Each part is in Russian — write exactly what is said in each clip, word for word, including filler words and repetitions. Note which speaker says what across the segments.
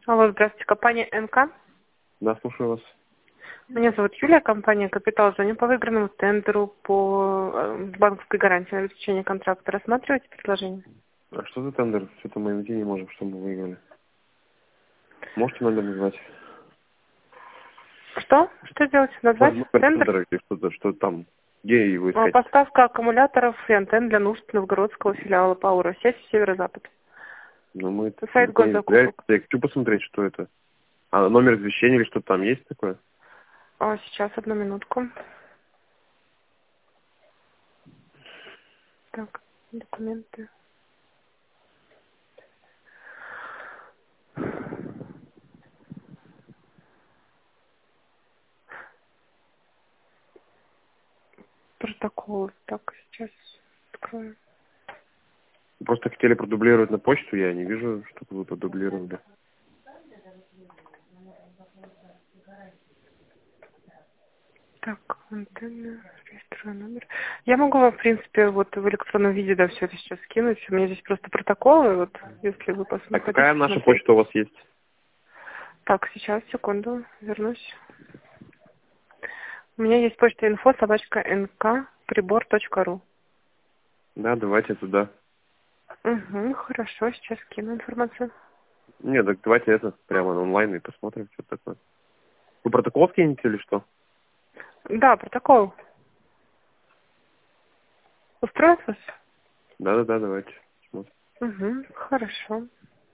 Speaker 1: Алло, здравствуйте, компания эн ка.
Speaker 2: Да, слушаю вас.
Speaker 1: Меня зовут Юлия, компания «Капитал». Звоню по выигранному тендеру по э, банковской гарантии на обеспечение контракта. Рассматриваете предложение?
Speaker 2: А что за тендер? Что-то мы найти не можем, что мы выиграли. Можете номер назвать?
Speaker 1: Что? Что делать? Назвать
Speaker 2: Номер
Speaker 1: тендер?
Speaker 2: тендера или что-то, что там? Где его
Speaker 1: Э,
Speaker 2: искать?
Speaker 1: Поставка аккумуляторов и антенн для нужд новгородского филиала ПАО «Сеть Северо-Запад».
Speaker 2: Ну, мы
Speaker 1: Это сайт
Speaker 2: далеко не разбираемся.
Speaker 1: госзакупок.
Speaker 2: Я хочу посмотреть, что это. А номер извещения или что-то там есть такое?
Speaker 1: А, сейчас, одну минутку. Так, документы. Протокол. Так, сейчас открою.
Speaker 2: Просто хотели продублировать на почту, я не вижу, чтобы вы продублировали.
Speaker 1: Так, антенна, регистрируй номер. Я могу вам, в принципе, вот в электронном виде, да, все это сейчас скинуть. У меня здесь просто протоколы, вот, если вы
Speaker 2: А
Speaker 1: посмотрите.
Speaker 2: какая наша
Speaker 1: посмотреть.
Speaker 2: почта у вас есть?
Speaker 1: Так, сейчас, секунду, вернусь. У меня есть почта инфо собачка нк прибор точка ру.
Speaker 2: Да, давайте туда.
Speaker 1: Угу, хорошо, сейчас скину информацию.
Speaker 2: Нет, так давайте это прямо онлайн и посмотрим, что такое. Вы протокол скинете или что?
Speaker 1: Да, протокол. Устроит вас?
Speaker 2: Да-да-да, давайте. Смотрим.
Speaker 1: Угу, хорошо.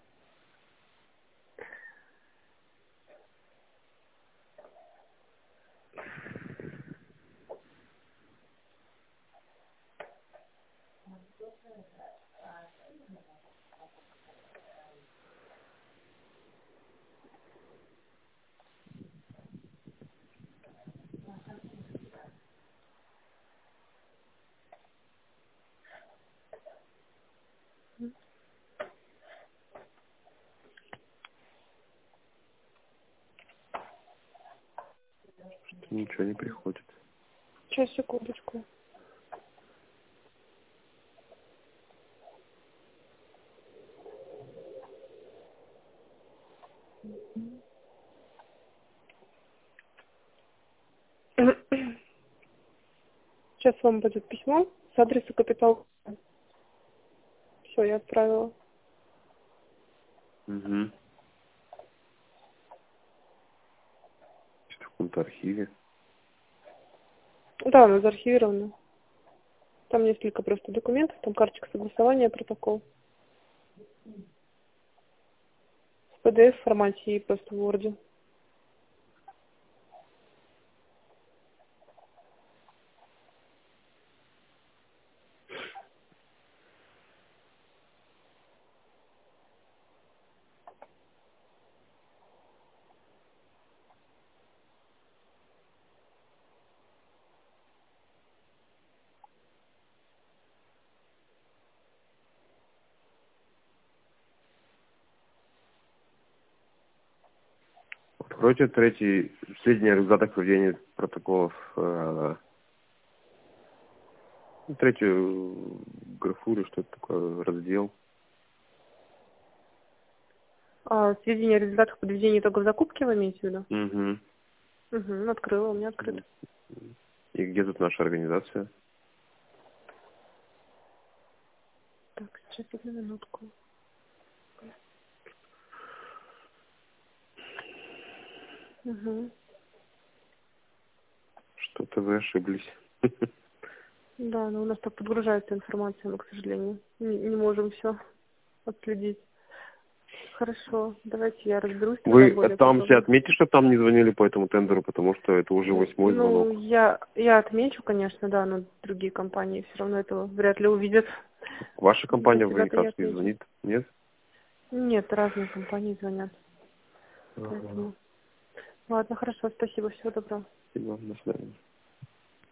Speaker 2: Ничего не приходит.
Speaker 1: Сейчас, секундочку. Сейчас вам будет письмо с адреса капитал. Все, я отправила.
Speaker 2: Угу. В каком-то архиве.
Speaker 1: Да, она заархивирована. Там несколько просто документов, там карточка согласования, протокол. В пи ди эф формате и просто в Word.
Speaker 2: Откройте третий, средний результат проведения протоколов. Э, третью графу или что-то такое, раздел.
Speaker 1: А, сведения о результатах подведения итогов закупки вы имеете в виду?
Speaker 2: Угу.
Speaker 1: Угу, открыла, у меня открыто.
Speaker 2: И где тут наша организация?
Speaker 1: Так, сейчас одну минутку. Угу.
Speaker 2: Что-то вы ошиблись.
Speaker 1: Да, но у нас так подгружается информация, мы, к сожалению, не, не можем все отследить. Хорошо, давайте я разберусь тогда
Speaker 2: Вы
Speaker 1: более
Speaker 2: там все
Speaker 1: подробно.
Speaker 2: отметьте, что там не звонили по этому тендеру, потому что это уже восьмой
Speaker 1: Ну,
Speaker 2: звонок.
Speaker 1: я, я отмечу, конечно, да, но другие компании все равно этого вряд ли увидят.
Speaker 2: Ваша
Speaker 1: За
Speaker 2: компания, вы
Speaker 1: себя-то я
Speaker 2: никак не
Speaker 1: отмечу.
Speaker 2: звонит? Нет?
Speaker 1: Нет, разные компании звонят,
Speaker 2: Ага.
Speaker 1: поэтому... Ладно, хорошо, спасибо, всего доброго.
Speaker 2: Спасибо, до свидания.